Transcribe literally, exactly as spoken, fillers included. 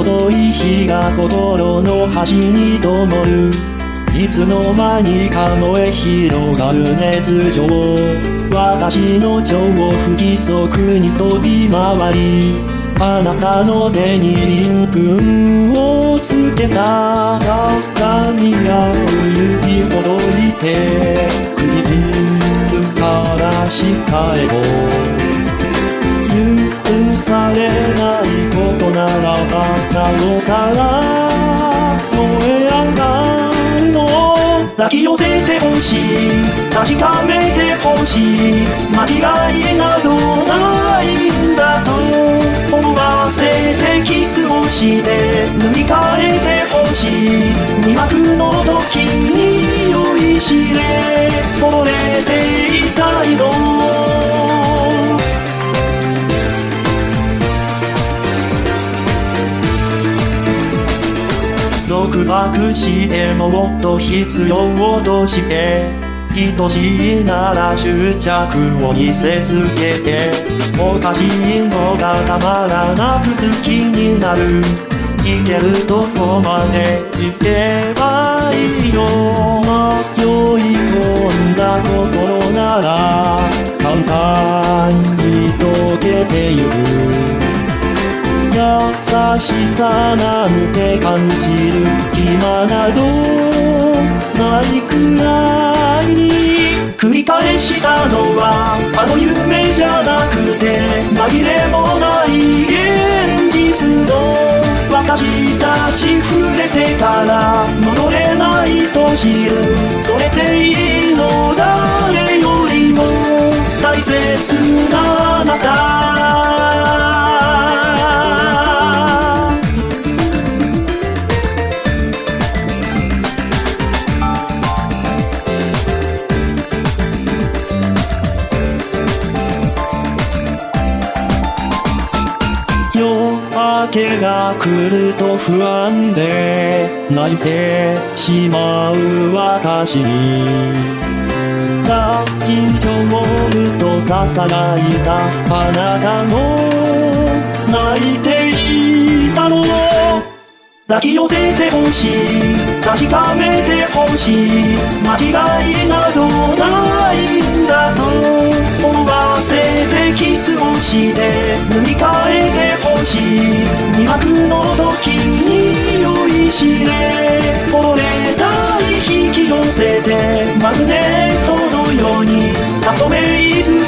遅い日が心の端に灯る。いつの間にか燃え広がる熱情。私の情を不規則に飛び回り、あなたの手に鱗粉をつけた。鏡が指ほどいてクリームから下へと許されないことならばなおさら燃え上がるの。抱き寄せてほしい、確かめてほしい、間違いなどないんだと思わせてキスをして塗り替えてほしい。魅惑の時に酔いしれ溺れていたいの。束縛してもっと必要として愛しいなら執着を見せつけて、おかしいのがたまらなく好きになる。いけるとこまで行けばいいよ。迷い込んだ心なら簡単に溶けてゆく。優しさなんて感じる暇などないくらいに。繰り返したのはあの夢じゃなくて紛れもない現実の。私たち触れてから戻れないと知る。それでいいの誰よりも大切なあなた。明けが来ると不安で泣いてしまう私に、大丈夫と囁いたあなたも泣いていたの。抱き寄せてほしい、確かめてほしい、間違いなどないんだと思わせてキスをして塗り替えてほしい。魅惑の時に酔いしれ溺れたい引き寄せてマグネットのようにまとめいつ